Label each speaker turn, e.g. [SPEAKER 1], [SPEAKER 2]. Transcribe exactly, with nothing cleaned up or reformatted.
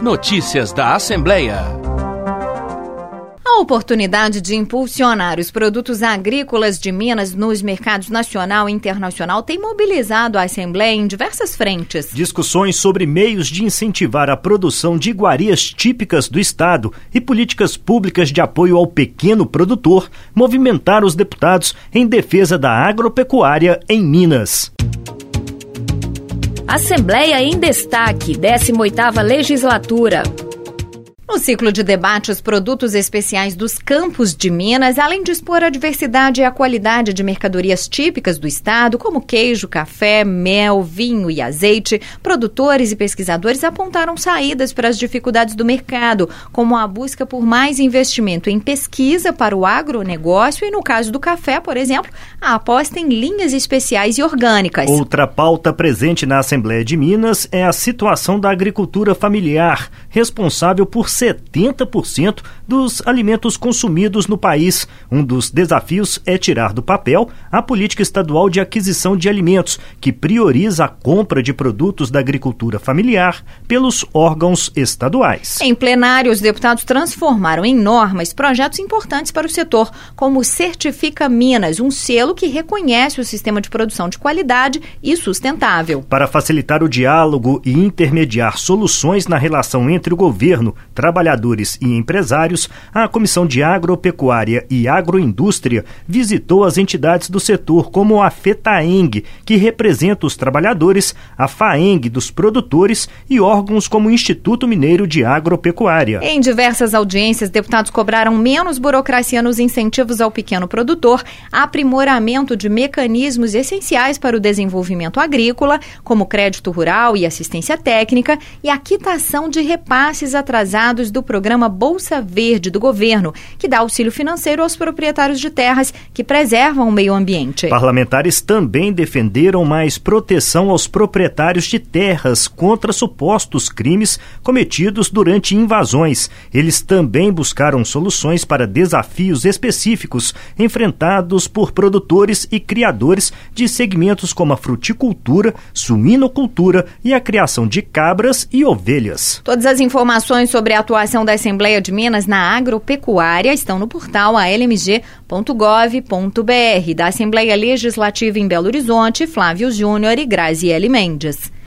[SPEAKER 1] Notícias da Assembleia.
[SPEAKER 2] A oportunidade de impulsionar os produtos agrícolas de Minas nos mercados nacional e internacional tem mobilizado a Assembleia em diversas frentes.
[SPEAKER 3] Discussões sobre meios de incentivar a produção de iguarias típicas do Estado e políticas públicas de apoio ao pequeno produtor movimentaram os deputados em defesa da agropecuária em Minas.
[SPEAKER 4] Assembleia em Destaque, décima oitava Legislatura.
[SPEAKER 2] No ciclo de debate, os produtos especiais dos campos de Minas, além de expor a diversidade e a qualidade de mercadorias típicas do estado, como queijo, café, mel, vinho e azeite, produtores e pesquisadores apontaram saídas para as dificuldades do mercado, como a busca por mais investimento em pesquisa para o agronegócio e, no caso do café, por exemplo, a aposta em linhas especiais e orgânicas.
[SPEAKER 3] Outra pauta presente na Assembleia de Minas é a situação da agricultura familiar, responsável por setenta por cento dos alimentos consumidos no país. Um dos desafios é tirar do papel a política estadual de aquisição de alimentos, que prioriza a compra de produtos da agricultura familiar pelos órgãos estaduais.
[SPEAKER 2] Em plenário, os deputados transformaram em normas projetos importantes para o setor, como o Certifica Minas, um selo que reconhece o sistema de produção de qualidade e sustentável.
[SPEAKER 3] Para facilitar o diálogo e intermediar soluções na relação entre o governo, trabalhadores e empresários, a Comissão de Agropecuária e Agroindústria visitou as entidades do setor, como a FETAENG, que representa os trabalhadores, a FAENG dos produtores e órgãos como o Instituto Mineiro de Agropecuária.
[SPEAKER 2] Em diversas audiências, deputados cobraram menos burocracia nos incentivos ao pequeno produtor, aprimoramento de mecanismos essenciais para o desenvolvimento agrícola, como crédito rural e assistência técnica, e a quitação de repasses atrasados do programa Bolsa Verde do governo, que dá auxílio financeiro aos proprietários de terras que preservam o meio ambiente.
[SPEAKER 3] Parlamentares também defenderam mais proteção aos proprietários de terras contra supostos crimes cometidos durante invasões. Eles também buscaram soluções para desafios específicos enfrentados por produtores e criadores de segmentos como a fruticultura, suinocultura e a criação de cabras e ovelhas.
[SPEAKER 2] Todas as informações sobre a atuação da Assembleia de Minas na agropecuária estão no portal a l m g ponto gov ponto b r. Da Assembleia Legislativa em Belo Horizonte, Flávio Júnior e Graziele Mendes.